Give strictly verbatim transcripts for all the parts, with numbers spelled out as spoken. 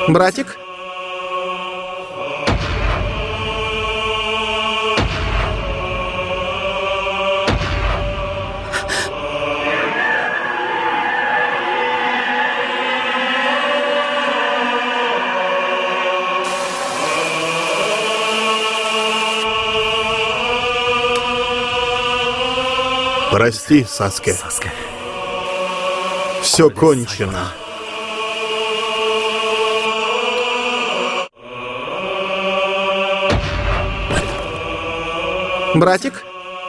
Братик? Прости, Саске. Саске. Все кончено. Братик?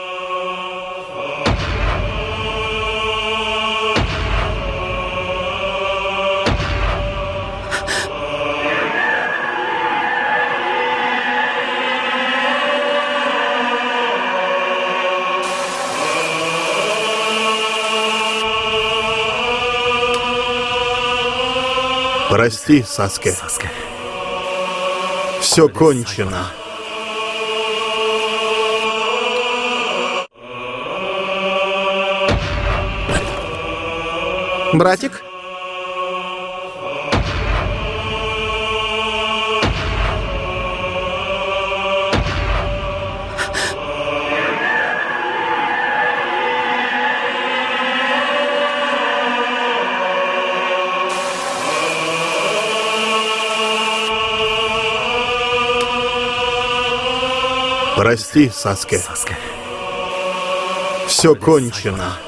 Прости, Саске. Саске. Все кончено. Братик? Прости, Саске. Саске. Все кончено.